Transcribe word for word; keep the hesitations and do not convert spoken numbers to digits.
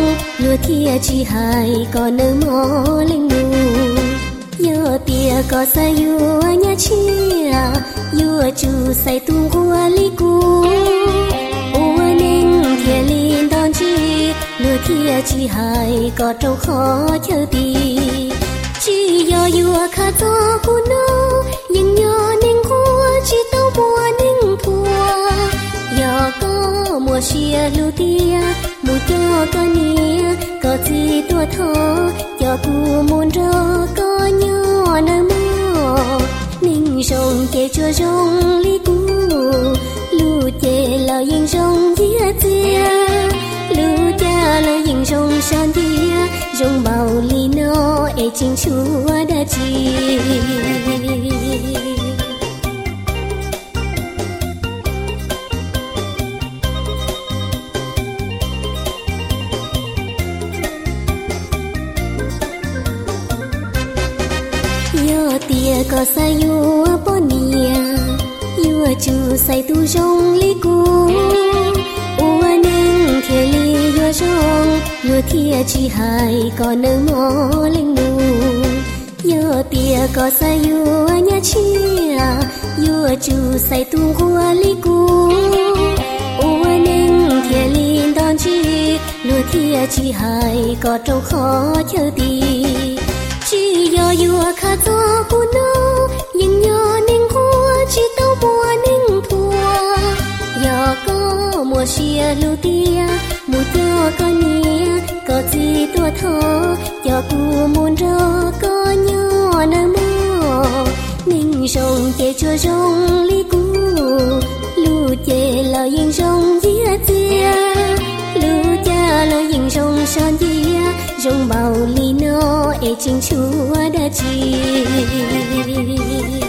lúa thia chi hai có nơ mò linh nụ yo tia có sa yu nya chia yu chu sai tu hua li cu u ninh thia linh đón chi lúa thia chi hai có trâu khó chờ tì chi yo yu kha to cu nô nhưng yo ninh hua chi tao bùa ninh thua yo có mùa xia lúa tia mùa cho có nia có gì tua thọ cho cu muôn rô có nhỏ nơ mò ninh sông kê chua rong li cu lu chê lo yên sông chia chia lu cha lo yên sông san tia rong bao li no e chinh chua đã chi yo tia có sa yu ponia yu chu sai tu rong li cu u ninh thia li yo rong lúa thia chi hai có nơ mò linh nụ yo tia có sa yu nya chia yu chu sai tu hua li cu u ninh thia li đón chi lúa thia chi hai có trâu khó chờ tì chi yo yu kha to cu nô nhưng yo ninh hua chi tao bùa ninh thua yo có mùa xia lu tia mùa cho có nia có gì tua thọ yo cu muôn rô có nhỏ nơ mò ninh sông chê chua rong li cu lu chê lo yên sông chia chia lu cha lo yên sông san tia rong bao li no e chinh chua đã chi